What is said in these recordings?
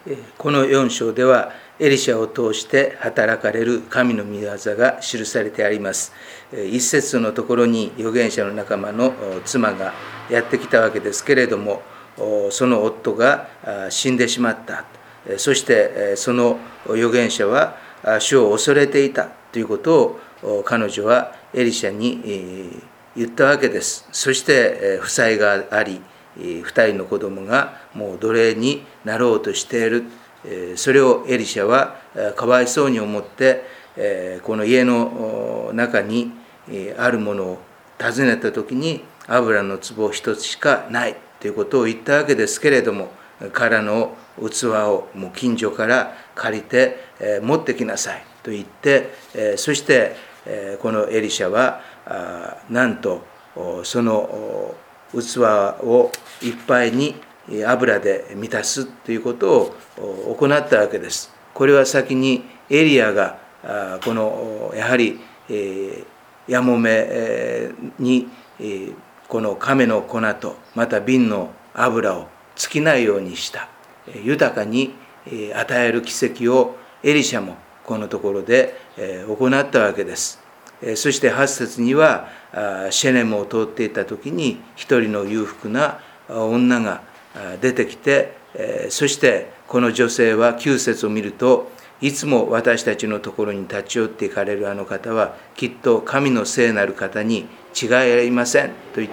この4章ではエリシャを通して働かれる神の御業が記されてあります。一節のところに預言者の仲間の妻がやってきたわけですけれども、その夫が死んでしまった。そしてその預言者は主を恐れていたということを彼女はエリシャに言ったわけです。そして負債があり、2人の子供がもう奴隷になろうとしている。それをエリシャはかわいそうに思って、この家の中にあるものを訪ねた時に油の壺一つしかないということを言ったわけですけれども、彼の器をもう近所から借りて持ってきなさいと言って、そしてこのエリシャはなんとその器をいっぱいに油で満たすということを行ったわけです。これは先にエリアがこのやはりやもめにこの亀の粉とまた瓶の油を尽きないようにした豊かに与える奇跡をエリシャもこのところで行ったわけです。そして8節にはシェネムを通っていた時に一人の裕福な女が出てきて、そしてこの女性は9節を見ると、いつも私たちのところに立ち寄っていかれるあの方はきっと神の聖なる方に違いありませんと言って、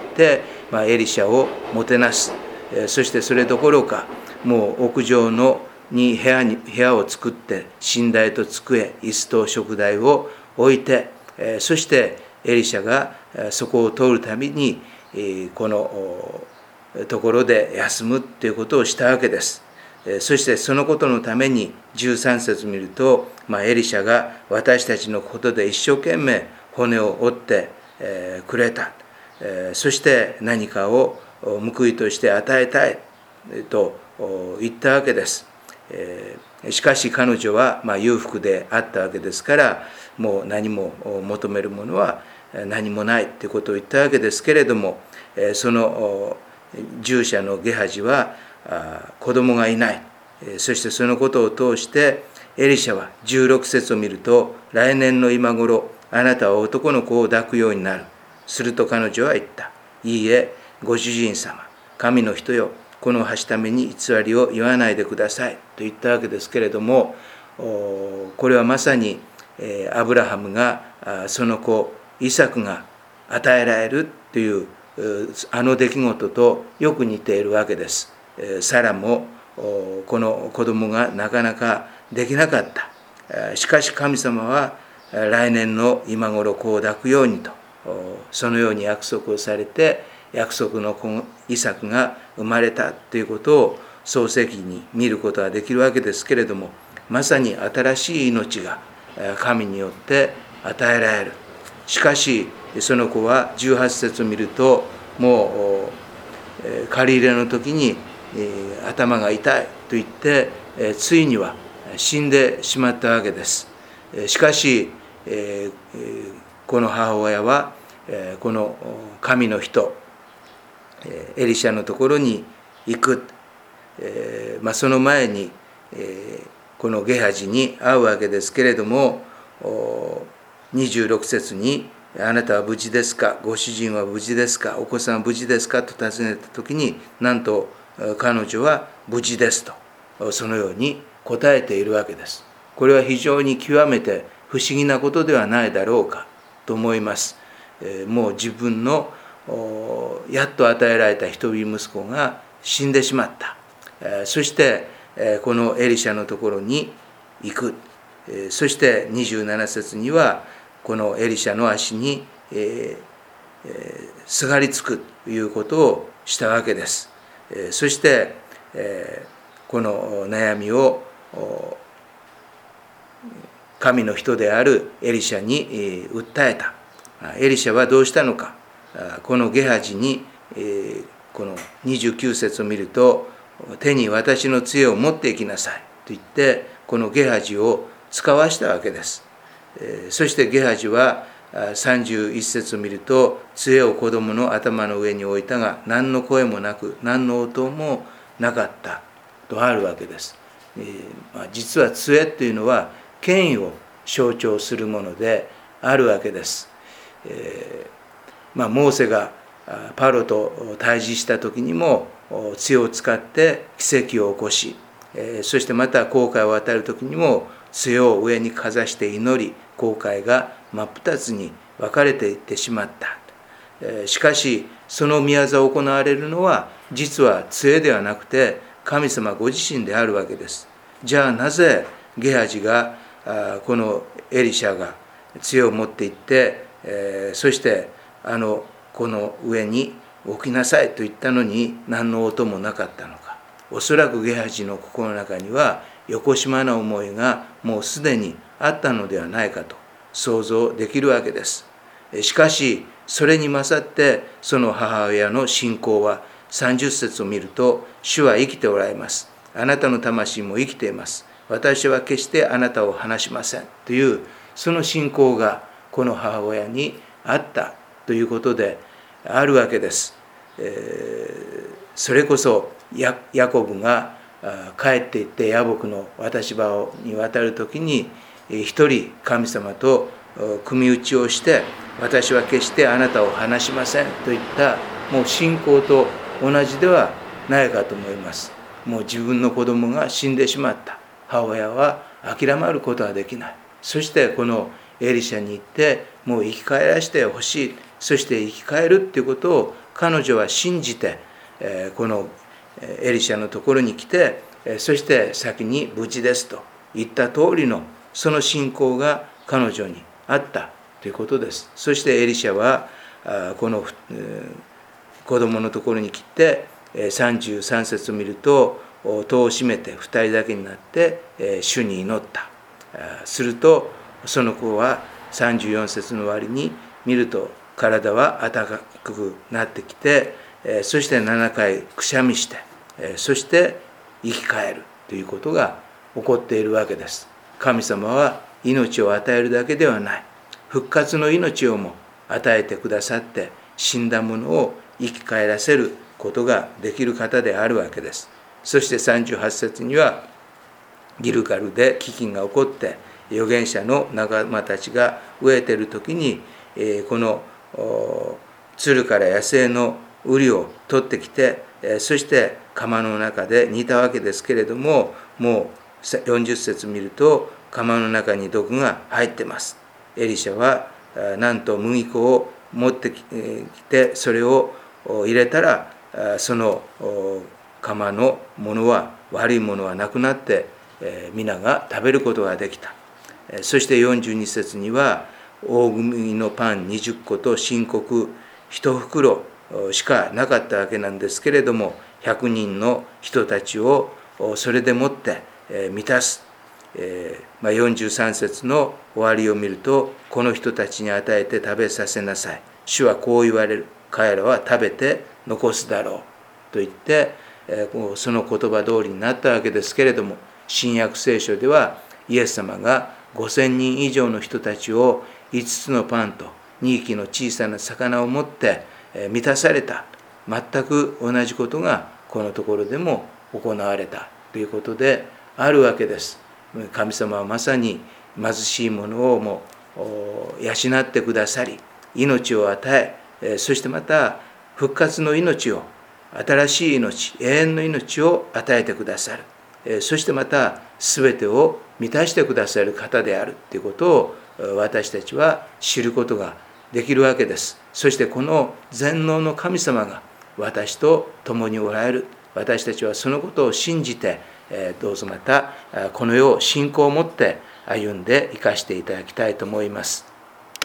エリシャをもてなす。そしてそれどころかもう屋上に部屋を作って寝台と机、椅子と食台を置いて、そしてエリシャがそこを通るたびにこのところで休むということをしたわけです。そしてそのことのために13節を見ると、エリシャが私たちのことで一生懸命骨を折ってくれた。そして何かを報いとして与えたいと言ったわけです。しかし彼女は裕福であったわけですから、もう何も求めるものは何もないということを言ったわけですけれども、その従者のゲハジは子供がいない。そしてそのことを通してエリシャは16節を見ると、来年の今頃あなたは男の子を抱くようになる。すると彼女は言った。いいえ、ご主人様、神の人よ、このはしために偽りを言わないでくださいと言ったわけですけれども、これはまさにアブラハムがその子イサクが与えられるというあの出来事とよく似ているわけです。サラもこの子供がなかなかできなかった。しかし神様は来年の今頃子を抱くようにと、そのように約束をされて、約束の子イサクが生まれたということを創世記に見ることができるわけですけれども、まさに新しい命が神によって与えられる。しかしその子は18節を見ると、もう借り入れの時に頭が痛いと言ってついには死んでしまったわけです。しかしこの母親はこの神の人エリシャのところに行く。その前にこのゲハジに会うわけですけれども、26節にあなたは無事ですか、ご主人は無事ですか、お子さんは無事ですかと尋ねた時に、なんと彼女は無事ですとそのように答えているわけです。これは非常に極めて不思議なことではないだろうかと思います。もう自分のやっと与えられた一人息子が死んでしまった。そしてこのエリシャのところに行く。そして27節にはこのエリシャの足にすがりつくということをしたわけです。そしてこの悩みを神の人であるエリシャに訴えた。エリシャはどうしたのか。このゲハジにこの29節を見ると、手に私の杖を持っていきなさいと言ってこのゲハジを使わしたわけです。そしてゲハジは31節を見ると、杖を子供の頭の上に置いたが何の声もなく何の音もなかったとあるわけです。 実は杖というのは権威を象徴するものであるわけです。モーセがパロと対峙した時にも杖を使って奇跡を起こし、そしてまた紅海を渡る時にも杖を上にかざして祈り、紅海が真っ二つに分かれていってしまった。しかしその宮業を行われるのは実は杖ではなくて神様ご自身であるわけです。じゃあなぜゲハジがこのエリシャが杖を持って行って、そしてこの上に置きなさいと言ったのに何の音もなかったのか。おそらくゲハジの心の中にはよこしまな思いがもうすでにあったのではないかと想像できるわけです。しかしそれに勝ってその母親の信仰は30節を見ると、主は生きておられます。あなたの魂も生きています。私は決してあなたを離しませんというその信仰がこの母親にあったということであるわけです。それこそヤコブが帰っていってヤボクの渡し場に渡る時に一人神様と組み打ちをして、私は決してあなたを離しませんといったもう信仰と同じではないかと思います。もう自分の子供が死んでしまった。母親は諦めることはできない。そしてこのエリシャに行ってもう生き返らせてほしい。そして生き返るっていうことを彼女は信じて、このエリシャのところに来て、そして先に無事ですと言った通りのその信仰が彼女にあったということです。そしてエリシャはこの子供のところに来て33節を見ると、戸を閉めて2人だけになって主に祈った。するとその子は34節の終わりに見ると体は温かくなってきて、そして7回くしゃみして、そして生き返るということが起こっているわけです。神様は命を与えるだけではない、復活の命をも与えてくださって、死んだものを生き返らせることができる方であるわけです。そして38節にはギルガルで飢饉が起こって預言者の仲間たちが飢えている時に、この鶴から野生の瓜を取ってきて、そして釜の中で煮たわけですけれども、もう40節見ると釜の中に毒が入ってます。エリシャはなんと麦粉を持ってきて、それを入れたらその釜のものは、悪いものはなくなって皆が食べることができた。そして42節には大麦のパン20個と新穀1袋しかなかったわけなんですけれども、100人の人たちをそれでもって満たす。43節の終わりを見ると、この人たちに与えて食べさせなさい。主はこう言われる。彼らは食べて残すだろうと言って、その言葉通りになったわけですけれども、新約聖書ではイエス様が5000人以上の人たちを5つのパンと2匹の小さな魚を持って満たされた。全く同じことがこのところでも行われたということであるわけです。神様はまさに貧しい者をも養ってくださり、命を与え、そしてまた復活の命を、新しい命、永遠の命を与えてくださる。そしてまた全てを満たしてくださる方であるということを私たちは知ることができるわけです。そしてこの全能の神様が私と共におられる。私たちはそのことを信じて、どうぞまたこの世を信仰を持って歩んで生かしていただきたいと思います。